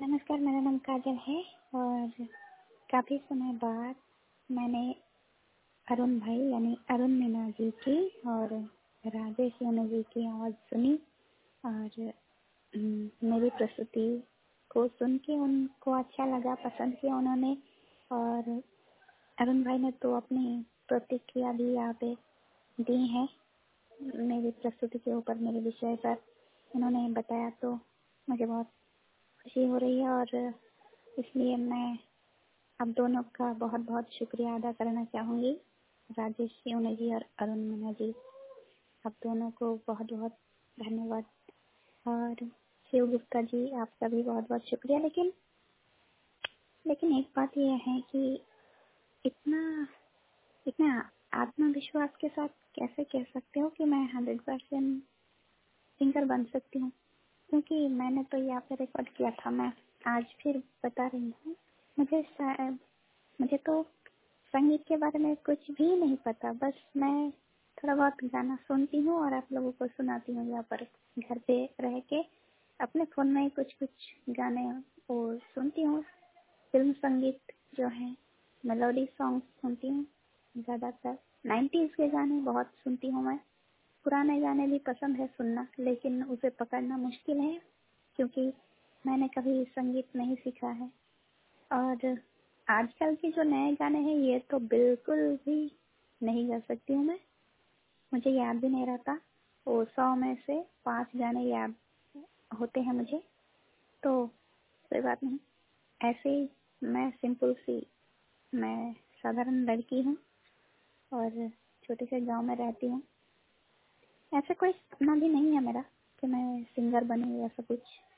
नमस्कार, मेरा नाम काजल है और काफ़ी समय बाद मैंने अरुण भाई यानी अरुण मीना जी की और राजेश मीना जी की आवाज़ सुनी और मेरी प्रस्तुति को सुन के उनको अच्छा लगा, पसंद किया उन्होंने। और अरुण भाई ने तो अपनी प्रतिक्रिया भी यहाँ पे दी है मेरी प्रस्तुति के ऊपर, मेरे विषय पर उन्होंने बताया, तो मुझे बहुत खुशी हो रही है और इसलिए मैं आप दोनों का बहुत बहुत शुक्रिया अदा करना चाहूँगी। राजेश मीना जी और अरुण मीना जी, आप दोनों को बहुत बहुत धन्यवाद। और शिव गुप्ता जी, आपका भी बहुत बहुत शुक्रिया। लेकिन एक बात यह है कि इतना इतना आत्मविश्वास के साथ कैसे कह सकते हो कि मैं 100% सिंगर बन सकती हूँ, क्योंकि मैंने तो यहाँ पे रिकॉर्ड किया था। मैं आज फिर बता रही हूँ, मुझे तो संगीत के बारे में कुछ भी नहीं पता। बस मैं थोड़ा बहुत गाना सुनती हूँ और आप लोगों को सुनाती हूँ यहाँ पर घर पे रह के। अपने फ़ोन में कुछ कुछ गाने वो सुनती हूँ, फिल्म संगीत जो है, मेलोडी सॉन्ग सुनती हूँ ज़्यादातर। 90s के गाने बहुत सुनती हूँ मैं। पुराने गाने भी पसंद है सुनना, लेकिन उसे पकड़ना मुश्किल है क्योंकि मैंने कभी संगीत नहीं सीखा है। और आजकल के जो नए गाने हैं ये तो बिल्कुल भी नहीं गा सकती हूँ मैं, मुझे याद भी नहीं रहता। वो 100 में से 5 गाने याद होते हैं मुझे, तो कोई बात नहीं। ऐसे ही मैं सिंपल सी, मैं साधारण लड़की हूँ और छोटे से गांव में रहती हूँ। ऐसा कोई सपना भी नहीं है मेरा कि मैं सिंगर बनूँ या ऐसा कुछ।